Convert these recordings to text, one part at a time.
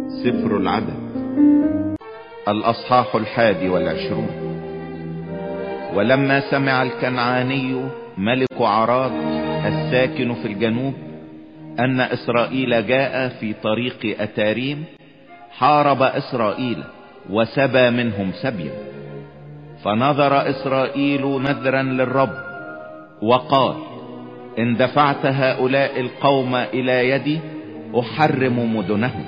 سفر العدد الأصحاح 21. ولما سمع الكنعاني ملك عراد الساكن في الجنوب أن إسرائيل جاء في طريق أتاريم، حارب إسرائيل وسبى منهم سبيا. فنظر إسرائيل نذرا للرب وقال: إن دفعت هؤلاء القوم إلى يدي أحرم مدنهم.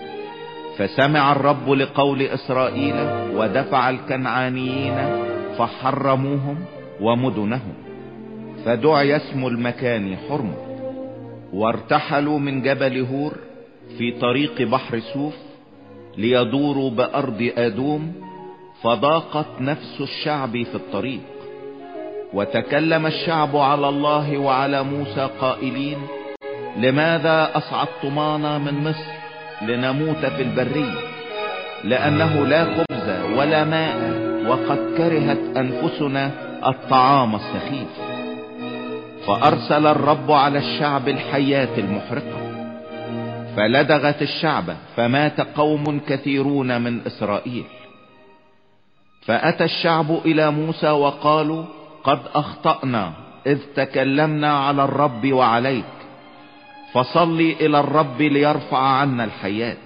فسمع الرب لقول إسرائيل ودفع الكنعانيين فحرموهم ومدنهم، فدعي اسم المكان حرمة. وارتحلوا من جبل هور في طريق بحر سوف ليدوروا بأرض آدوم، فضاقت نفس الشعب في الطريق. وتكلم الشعب على الله وعلى موسى قائلين: لماذا أصعدتمانا من مصر لنموت في البرية؟ لأنه لا خبز ولا ماء، وقد كرهت أنفسنا الطعام السخيف. فأرسل الرب على الشعب الحيات المحرقة، فلدغت الشعب فمات قوم كثيرون من إسرائيل. فأتى الشعب إلى موسى وقالوا: قد أخطأنا إذ تكلمنا على الرب وعليك، فصلي إلى الرب ليرفع عنا الحيات.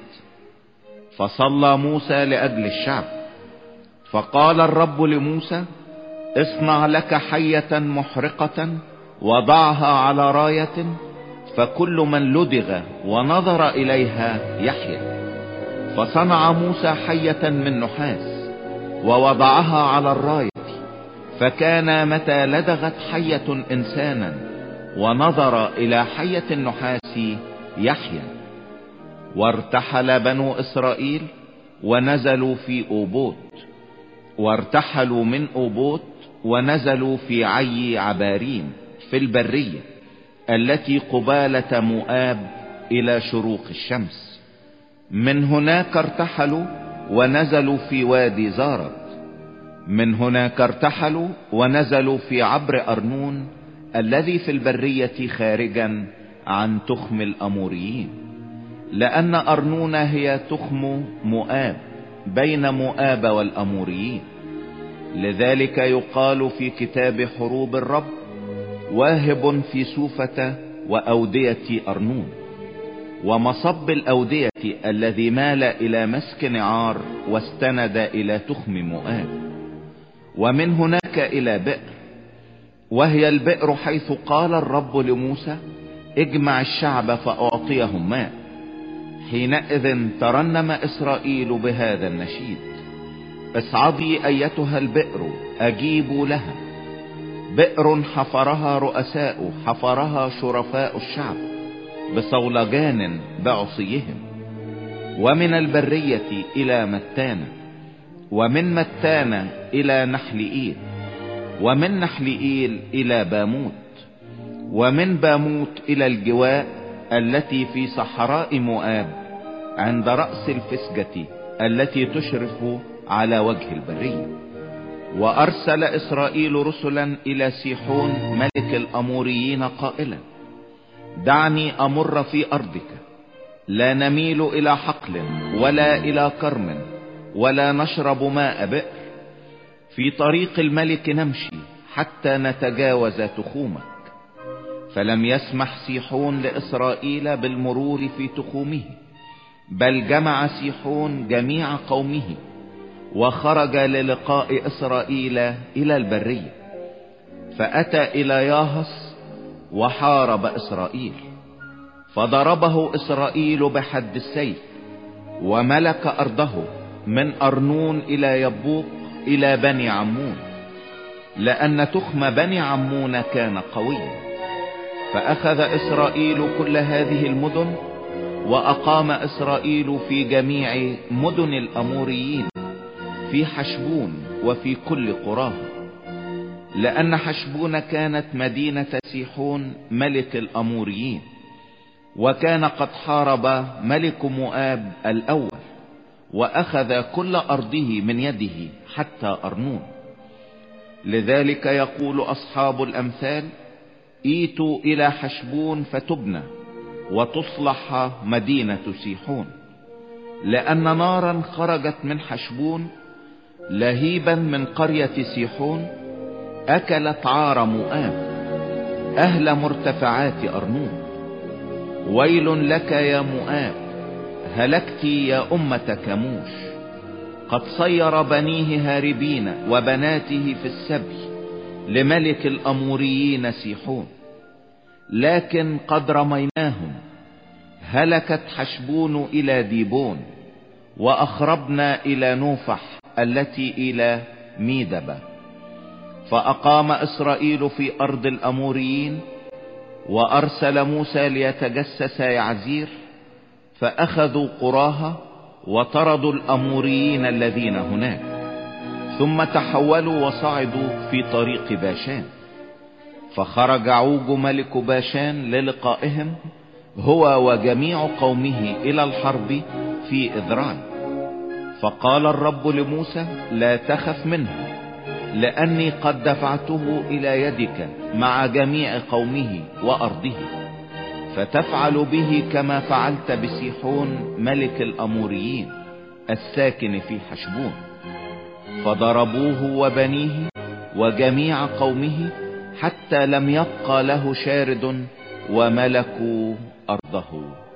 فصلى موسى لأجل الشعب. فقال الرب لموسى: اصنع لك حية محرقة وضعها على راية، فكل من لدغ ونظر إليها يحيا. فصنع موسى حية من نحاس ووضعها على الراية، فكان متى لدغت حية إنسانا ونظر إلى حية النحاس يحيا. وارتحل بنو إسرائيل ونزلوا في أوبوت، وارتحلوا من أوبوت ونزلوا في عي عباريم في البرية التي قبالة مؤاب إلى شروق الشمس. من هناك ارتحلوا ونزلوا في وادي زارد. من هناك ارتحلوا ونزلوا في عبر أرنون الذي في البرية خارجا عن تخم الأموريين، لأن أرنون هي تخم مؤاب بين مؤاب والأموريين. لذلك يقال في كتاب حروب الرب: واهب في سوفة وأودية أرنون. ومصب الأودية الذي مال إلى مسك نعار واستند إلى تخم مؤاب. ومن هناك إلى بئر، وهي البئر حيث قال الرب لموسى: اجمع الشعب فأعطيهم ماء. حينئذ ترنم إسرائيل بهذا النشيد: اصعدي أيتها البئر أجيبوا لها، بئر حفرها رؤساء، حفرها شرفاء الشعب بصولجان بعصيهم. ومن البرية إلى متانة، ومن متانة إلى نحلئيل، ومن نحلئيل إلى باموت، ومن باموت إلى الجواء التي في صحراء مؤاب عند رأس الفسجة التي تشرف على وجه البرية. وأرسل إسرائيل رسلا إلى سيحون ملك الأموريين قائلا: دعني أمر في أرضك، لا نميل إلى حقل ولا إلى كرم ولا نشرب ماء بئر. في طريق الملك نمشي حتى نتجاوز تخومك. فلم يسمح سيحون لإسرائيل بالمرور في تخومه، بل جمع سيحون جميع قومه وخرج للقاء إسرائيل إلى البرية. فأتى إلى ياهص وحارب إسرائيل، فضربه إسرائيل بحد السيف، وملك أرضه من أرنون إلى يبوق إلى بني عمون، لأن تخم بني عمون كان قويا. فأخذ إسرائيل كل هذه المدن، وأقام إسرائيل في جميع مدن الأموريين، في حشبون وفي كل قراها، لأن حشبون كانت مدينة سيحون ملك الأموريين، وكان قد حارب ملك مؤاب الأول وأخذ كل أرضه من يده حتى أرنون. لذلك يقول أصحاب الأمثال: ايتوا إلى حشبون فتبنى وتصلح مدينة سيحون. لأن نارا خرجت من حشبون لهيبا من قرية سيحون، أكلت عار مؤاب أهل مرتفعات أرنون. ويل لك يا مؤاب، هلكت يا أمة كموش. قد صير بنيه هاربين وبناته في السبي لملك الأموريين سيحون. لكن قد رميناهم، هلكت حشبون إلى ديبون، وأخربنا إلى نوفح التي إلى ميدبة. فأقام إسرائيل في أرض الأموريين، وأرسل موسى ليتجسس يعزير، فأخذوا قراها وطردوا الأموريين الذين هناك، ثم تحولوا وصعدوا في طريق باشان. فخرج عوج ملك باشان للقائهم هو وجميع قومه إلى الحرب في إذراي. فقال الرب لموسى: لا تخف منه، لأني قد دفعته إلى يدك مع جميع قومه وأرضه، فتفعل به كما فعلت بسيحون ملك الأموريين الساكن في حشبون. فضربوه وبنيه وجميع قومه حتى لم يبقى له شارد، وملكوا أرضه.